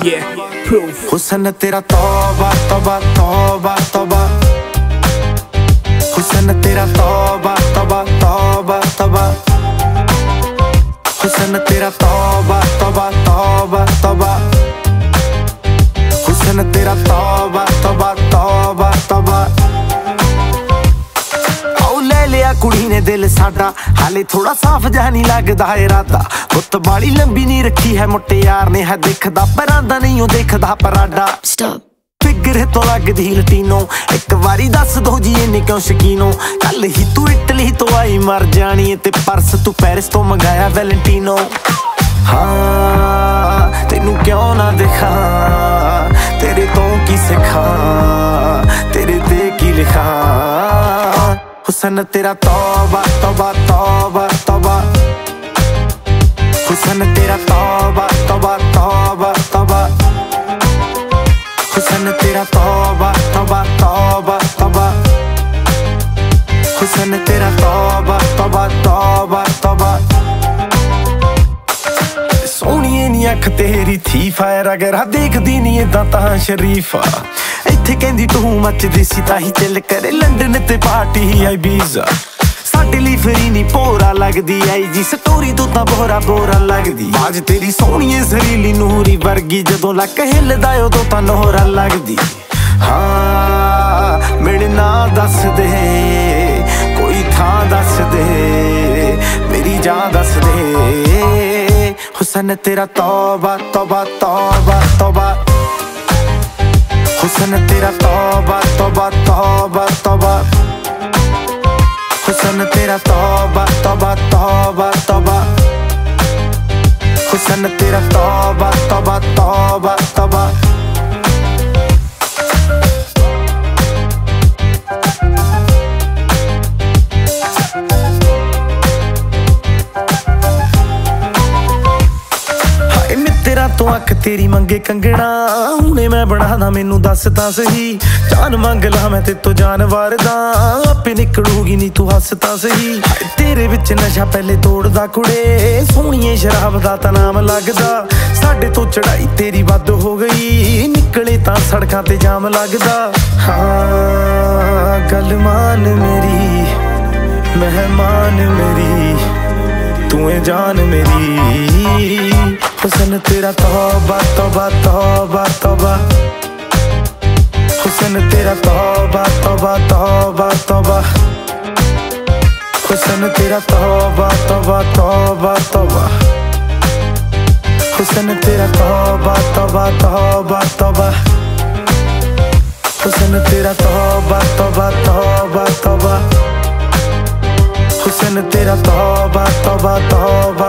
Yeah, proof. हुस्न तेरा तौबा तौबा तौबा तौबा, हुस्न तेरा तौबा तौबा तौबा तौबा, हुस्न तेरा तौबा तौबा तौबा तौबा, हुस्न तेरा तौबा तौबा तौबा तौबा। ले लिया कुड़ी ने दिल साडा, हाले थोड़ा साफ जहा नहीं लगदा इरादा। गुत्त बाली लंबी नहीं रखी है मुट्टे यार ने, है दिखदा परांदा नहीं ओ देखदा पराडा। फिगर तो लगदी लटीनो, एक बारी दस दो जी इन्ने क्यों शकीनो। कल ही तू इटली तो आई मर जानी है, ते परस तू पेरिस तो मंगाया वैलेंटीनो। हाँ तेनू क्यों ना दिखा, तेरे तो की सिखा, तेरे ते की लिखा। हुस्न तेरा तौबा तौबा तौबा तौबा, हुस्न तेरा तौबा तौबा तौबा तौबा, हुस्न तेरा तौबा तौबा तौबा तौबा, हुस्न तेरा तौबा तौबा तौबा तौबा। सोहणिए नी अख तेरी थी फायर, अगर देखदी नी इदां तां शरीफा। इत्थे कहंदी तू मचदी सी ताही चिल करे, लंडन ते पार्टी आई बीजा। साडे लई फ्री नी पोरा लगदी आई जी, स्टोरी तो तां बोरा बोरा लगदी। बाज तेरी सोहणीए सरीली नूरी वर्गी, जदों लक हिलदा उदों तां नोहरा लगदी। हाँ मेरे ना दस दे, कोई थां दस दे, मेरी जान दस दे। हुस्न तेरा तौबा तौबा तौबा तौबा, हुस्न तेरा तौबा तौबा तौबा तौबा, हुस्न तेरा तौबा तौबा तौबा तौबा, हुस्न तेरा तौबा तौबा तौबा तौबा। तो अख तेरी मंगे कंगना, हुणे मैं बनादा मैनू दस तां सही। जान मंग ला मैं ते तो जानवर दा, आपे निकलूगी नी तू हस तां सही। तेरे विच नशा पहले तोड़दा कुड़े, सोहणीए शराब दा तां नाम लगदा। साडे तो चढ़ाई तेरी वध हो गई, निकले तां सड़कां ते जाम लगदा। हाँ गल मान मेरी, मेहमान मेरी, तू है जान मेरी। हुस्न तेरा तौबा तौबा तौबा तौबा, हुस्न तेरा तौबा तौबा तौबा तौबा, हुस्न तेरा तौबा तौबा तौबा तौबा, हुस्न तेरा तौबा तौबा तौबा तौबा, हुस्न तेरा तौबा तौबा तौबा तौबा, हुस्न तेरा तौबा तौबा तौबा